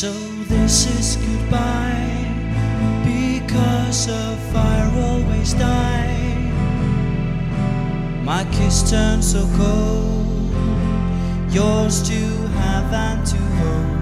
So this is goodbye, because a fire always dies. My kiss turned so cold, yours to have and to hold.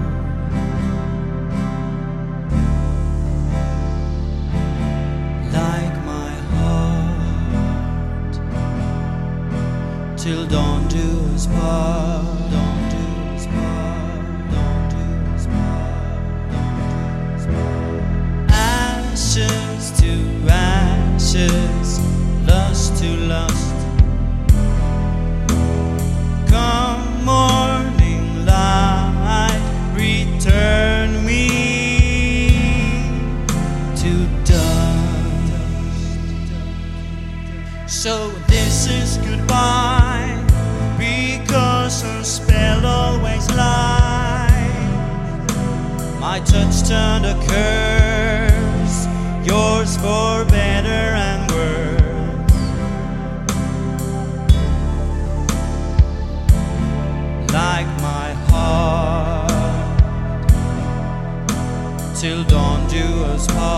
Like my heart, till dawn do us part. Dawn do us part. Dawn do us part. Dawn do us part. Ashes to ashes, lust to lust. Come morning light, return me to dust. So this is goodbye, because a spell always lies. My touch turned a curse, yours for better and worse. Like my heart, till dawn do us part.